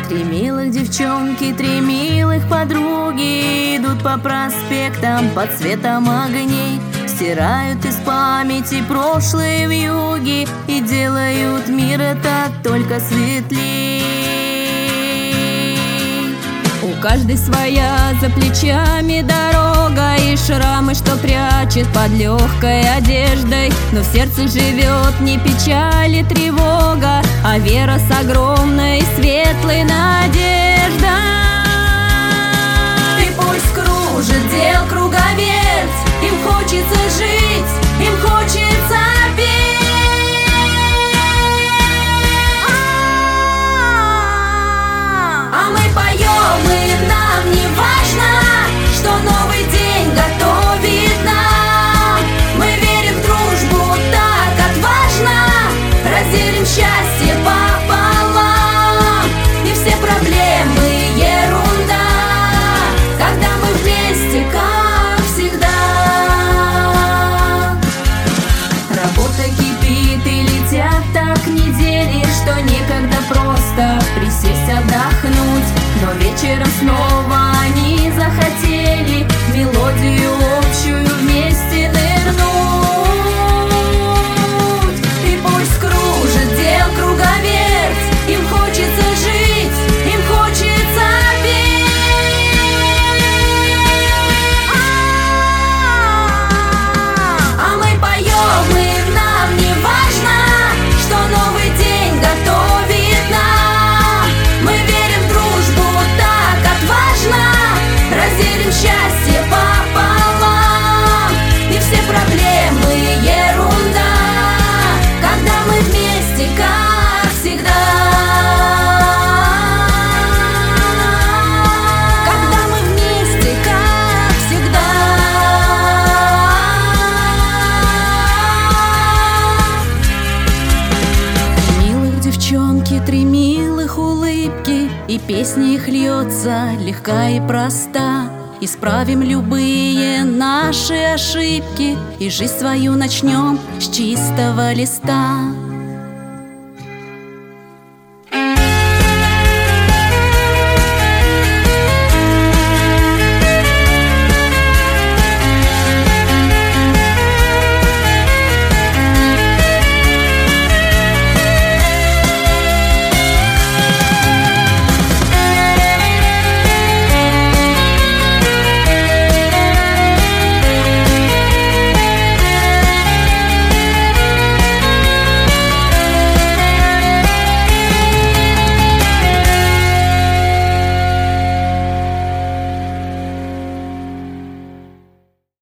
Три милых девчонки, три милых подруги идут по проспектам под светом огней, стирают из памяти прошлые вьюги и делают мир этот только светлей. У каждой своя за плечами дорога и шрамы, что прячет под легкой одеждой. Но в сердце живет не печаль и тревога, а вера с огромной светлой надеждой. И пусть кружит дел круговерть, им хочется жить, им хочется петь. А мы поем, и нам не важно, что новый день готовит нам. Мы верим в дружбу так отважно, разделим счастье пополам. И все проблемы ерунда, когда мы вместе, как всегда. Работа кипит и летят так недели, что некогда просто присесть отдохнуть. Но вечером снова они захотели мелодию общую вместе нырнуть. И пусть кружит дел круговерть, им хочется жить, им хочется петь. А мы поем, и нам не важно, что новый день готовит нам. Мы верим в дружбу так отважно, разделим счастье пополам. И все проблемы ерунда, когда мы вместе, как всегда. Когда мы вместе, как всегда. Три милых девчонки, три милых улыбки, и песня их льется легка и проста. Исправим любые наши ошибки и жизнь свою начнем с чистого листа.